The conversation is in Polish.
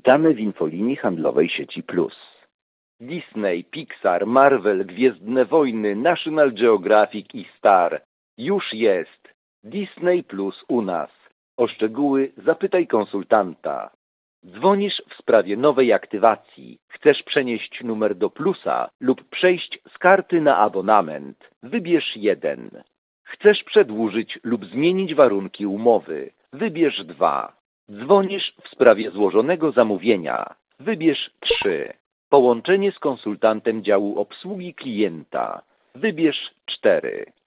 Witamy w infolinii handlowej sieci Plus. Disney, Pixar, Marvel, Gwiezdne Wojny, National Geographic i Star. Już jest. Disney Plus u nas. O szczegóły zapytaj konsultanta. Dzwonisz w sprawie nowej aktywacji. Chcesz przenieść numer do Plusa lub przejść z karty na abonament. Wybierz 1. Chcesz przedłużyć lub zmienić warunki umowy. Wybierz 2. Dzwonisz w sprawie złożonego zamówienia. Wybierz 3. Połączenie z konsultantem działu obsługi klienta. Wybierz 4.